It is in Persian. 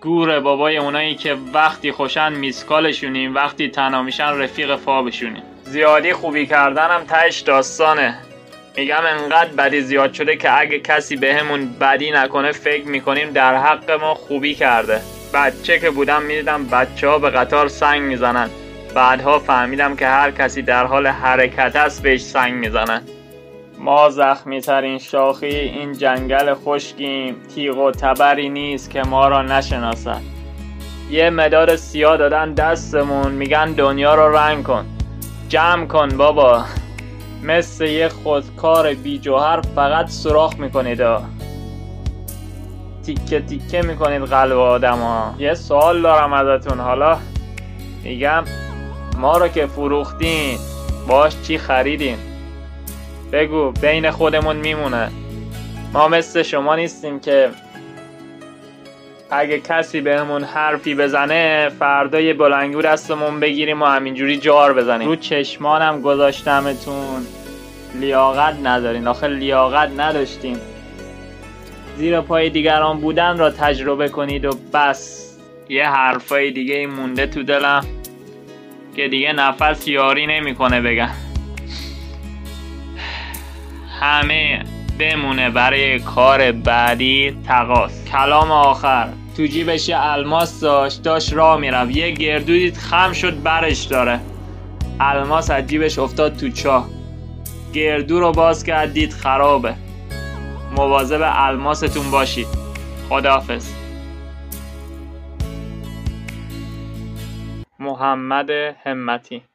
گوره بابای اونایی که وقتی خوشن میسکالشونیم، وقتی تنها میشن رفیق خوابشونیم. زیادی خوبی کردنم تهش داستانه. میگم انقدر بدی زیاد شده که اگه کسی بهمون بدی نکنه فکر میکنیم در حق ما خوبی کرده. بچه که بودم میدیدم بچه‌ها به قطار سنگ میزنن. بعدها فهمیدم که هر کسی در حال حرکت است بهش سنگ میزنن. ما زخمی ترین شاخی این جنگل خشکیم، تیغ و تبری نیست که ما را نشناسد. یه مداد سیاه دادن دستمون، میگن دنیا رو رنگ کن. جمع کن بابا، مثل یه خودکار بی جوهر فقط سوراخ میکنید تیکه تیکه میکنید قلب آدم ها. یه سوال دارم ازتون، حالا میگم ما رو که فروختین باش چی خریدین؟ بگو، بین خودمون میمونه. ما مثل شما نیستیم که اگه کسی بهمون حرفی بزنه فردا یه بلنگو دستمون بگیریم و همینجوری جار بزنیم. رو چشمانم گذاشتمتون، لیاقت ندارین. آخه لیاقت نداشتیم. زیر پای دیگران بودن را تجربه کنید و بس. یه حرفای دیگه مونده تو دلم که دیگه نفس یاری نمیکنه بگم. همه بمونه برای کار بعدی تقاس. کلام آخر. تو جیبش یه الماس داشت راه میرفت، یه گردو دید خم شد برش داره. الماس از جیبش افتاد تو چاه، گردو رو باز کرد دید خرابه. مواظب الماستون باشید. خداحافظ. محمد همتی.